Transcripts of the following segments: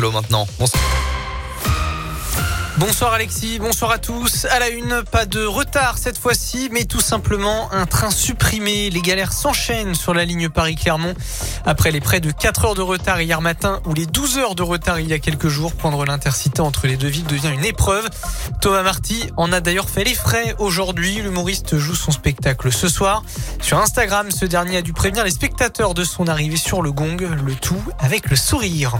météo maintenant. Bonsoir Alexis, bonsoir à tous. À la une, pas de retard cette fois-ci, mais tout simplement un train supprimé. Les galères s'enchaînent sur la ligne Paris-Clermont. Après les près de 4 heures de retard hier matin ou les 12 heures de retard il y a quelques jours, prendre l'Intercité entre les deux villes devient une épreuve. Thomas Marty en a d'ailleurs fait les frais aujourd'hui. L'humoriste joue son spectacle ce soir. Sur Instagram, ce dernier a dû prévenir les spectateurs de son arrivée sur le gong, le tout avec le sourire.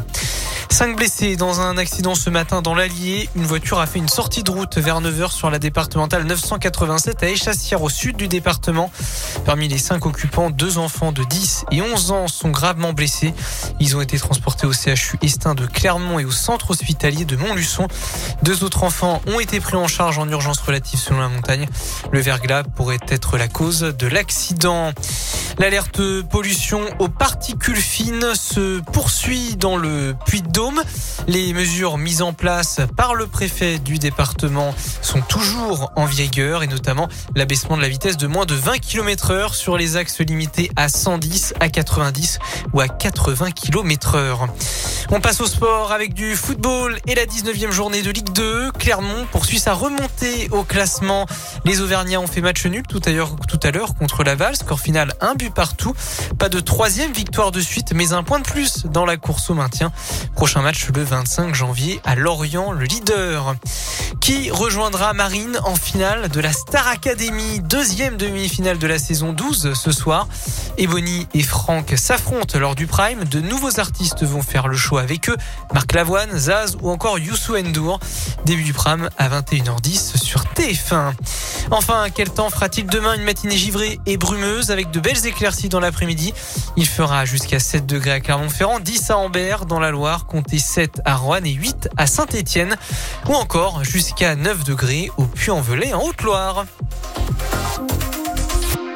5 blessés dans un accident ce matin dans l'Allier. Une voiture a fait une sortie de route vers 9h sur la départementale 987 à Échassières au sud du département. Parmi les 5 occupants, 2 enfants de 10 et 11 ans sont gravement blessés. Ils ont été transportés au CHU Estin de Clermont et au centre hospitalier de Montluçon. 2 autres enfants ont été pris en charge en urgence relative selon la montagne. Le verglas pourrait être la cause de l'accident. L'alerte pollution aux particules fines se poursuit dans le Puy-de-Dôme. Les mesures mises en place par le préfet du département sont toujours en vigueur et notamment l'abaissement de la vitesse de moins de 20 km/h sur les axes limités à 110, à 90 ou à 80 km/h. On passe au sport avec du football et la 19e journée de Ligue 2. Clermont poursuit sa remontée au classement. Les Auvergnats ont fait match nul tout à l'heure contre Laval. Score final 1 but partout. Pas de 3e victoire de suite, mais un point de plus dans la course au maintien. Prochain match le 25 janvier à Lorient, le leader. Qui rejoindra Marine en finale de la Star Academy, 2e demi-finale de la saison 12 ce soir. Ebony et Franck s'affrontent lors du Prime. De nouveaux artistes vont faire le show avec eux. Marc Lavoine, Zaz ou encore Youssou N'Dour. Début du Prime à 21h10 sur TF1. Enfin, quel temps fera-t-il demain? Une matinée givrée et brumeuse avec de belles éclaircies dans l'après-midi. Il fera jusqu'à 7 degrés à Clermont-Ferrand, 10 à Ambert dans la Loire, comptez 7 à Roanne et 8 à Saint-Étienne ou encore jusqu'à 9 degrés au Puy-en-Velay en Haute-Loire.